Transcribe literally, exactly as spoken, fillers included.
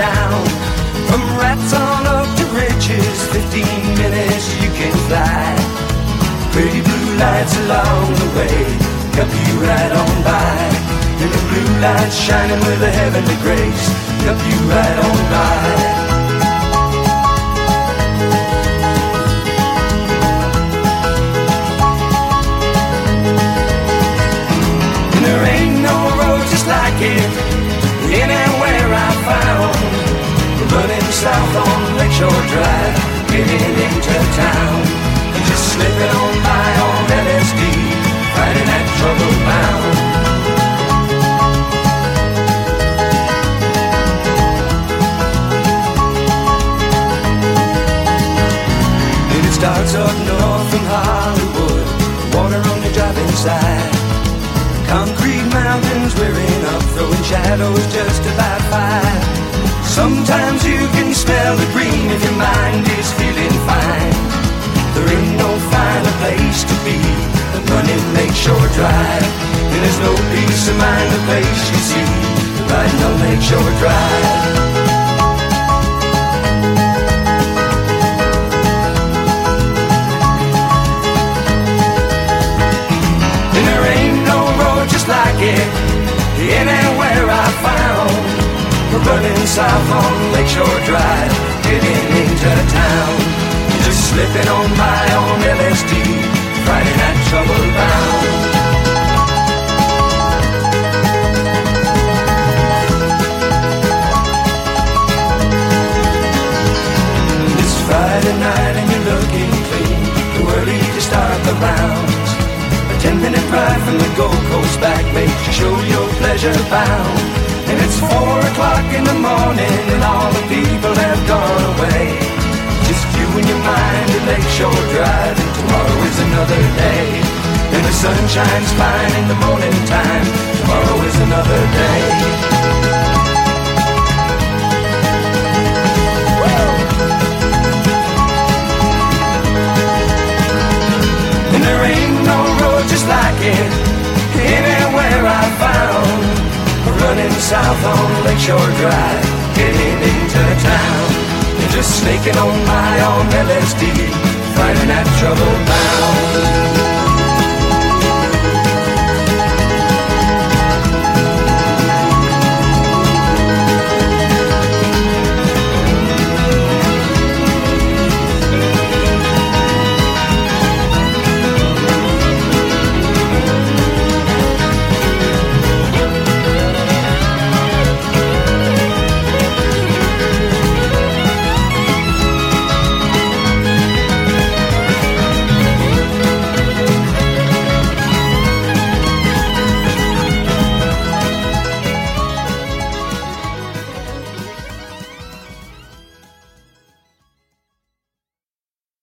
down. From rats on up to riches, fifteen minutes you can fly. Pretty blue lights along the way help you right on by. And the blue lights shining with a heavenly grace help you right on by. Like it, anywhere I found. Running south on Lakeshore Drive, getting into town. Just slipping on by on L S D, fighting that trouble bound. And it starts up north from Hollywood, water on the driving side. Concrete mountains rearing up, throwing shadows just about five. Sometimes you can smell the green if your mind is feeling fine. There ain't no finer place to be than running Lakeshore Drive. And there's no peace of mind the place you see riding on Lakeshore Drive. Like it, anywhere I found. Running south on Lakeshore Drive, getting into town. Just slipping on by on L S D, fighting that trouble bound. It's Friday night and you're looking clean, too early to start the rounds. Ten minute ride from the Gold Coast back makes you show your pleasure bound. And it's four o'clock in the morning and all the people have gone away. Just you and your mind at Lakeshore Drive, and tomorrow is another day. And the sun shines fine in the morning time, tomorrow is another day. And there ain't no road just like it, anywhere I found. Running south on Lakeshore Drive, getting into town. And just snaking on by on L S D, fighting that trouble bound.